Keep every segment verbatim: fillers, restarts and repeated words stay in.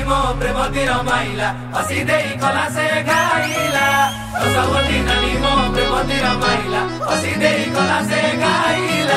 मो प्रेम तीर माइला हसी देई कला से गाइला रसवती नानी मो प्रेम तीर माइला हसी देई कला से गाइला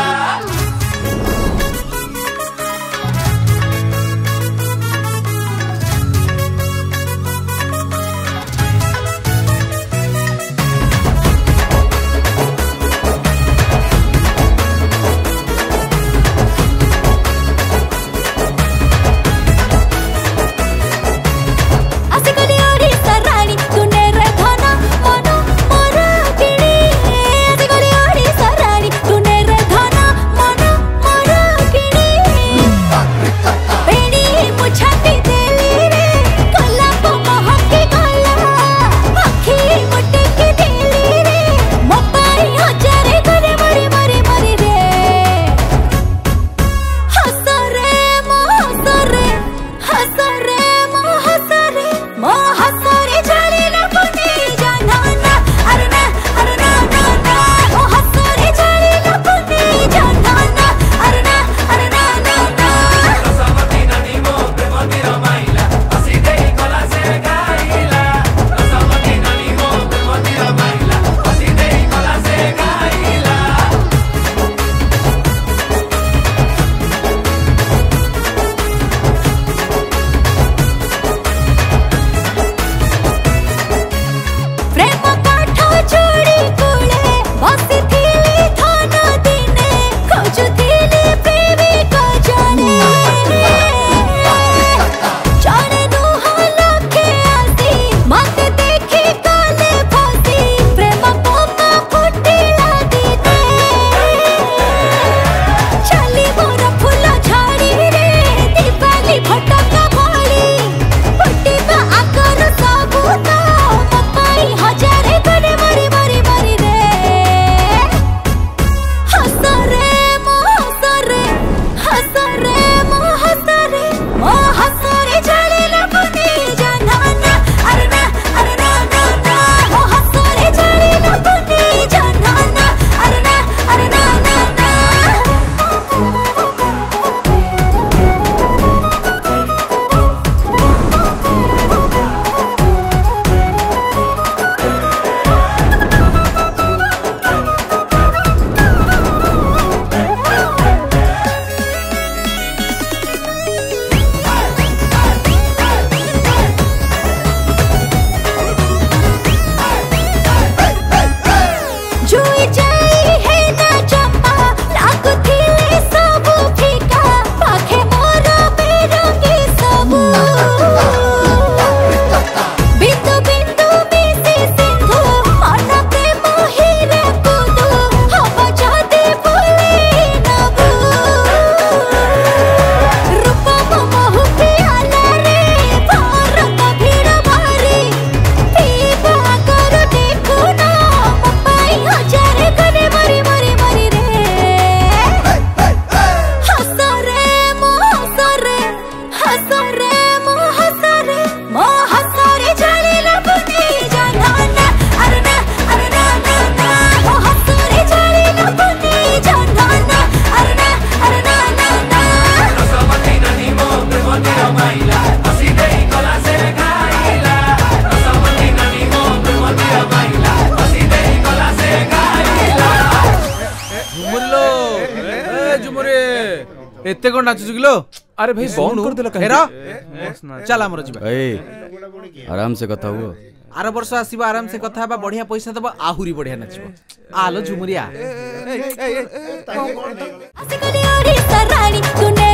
एते कोन नाचु किलो अरे भाई बंद कर देला हेरा चल हमर जीवा ए आराम से कथा हुओ आर वर्ष आसीबा आराम से कथा बा बढ़िया पैसा दबा आहुरी बढ़िया नाचबो आलो झुमरिया तूने